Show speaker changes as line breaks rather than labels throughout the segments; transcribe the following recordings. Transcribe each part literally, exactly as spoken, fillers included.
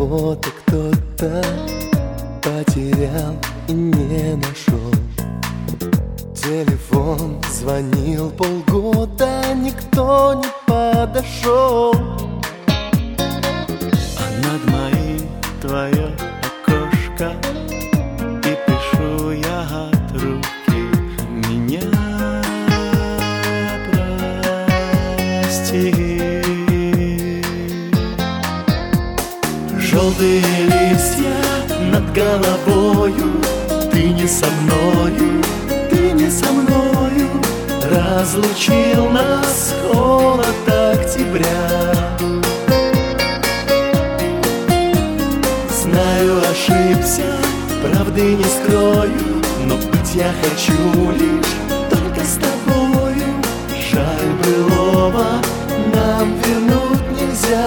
кого-то кто-то потерял и не нашел. Телефон звонил полгода, никто не подошел.
А над моим твое окошко, и пишу я от руки: меня прости. Желтые листья над головою, ты не со мною, ты не со мною. Разлучил нас холод октября. Знаю, ошибся, правды не скрою, но быть я хочу лишь только с тобою. Жаль, былого нам вернуть нельзя.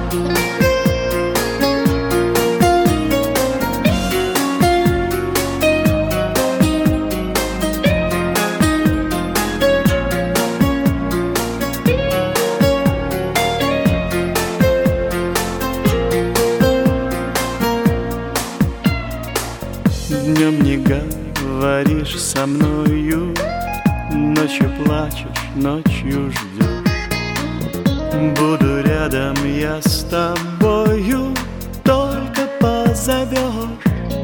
Днем не говоришь со мною, ночью плачешь, ночью ждешь. Буду рядом я с тобою, только позовешь.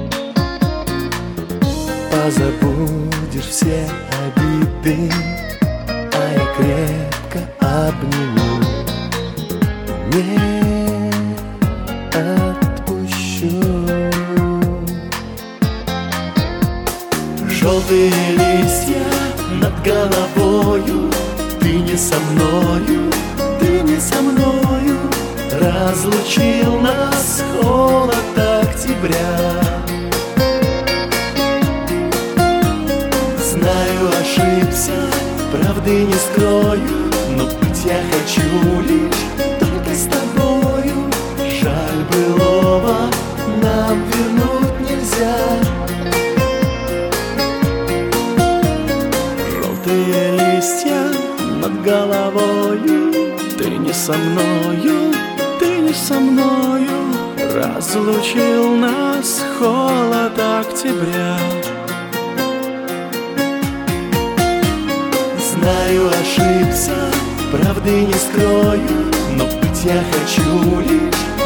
Позабудешь все обиды, а я крепко обниму. Не отпущу.
Желтые листья над головою, ты не со мною, ты не со мною. Разлучил нас холод октября. Знаю, ошибся, правды не скрою, но быть я хочу лишь только с тобою. Жаль, былого нам вернуть нельзя. Желтые листья над головою, ты не со мною, ты не со мною. Разлучил нас холод октября. Знаю, ошибся, правды не скрою, но быть я хочу лишь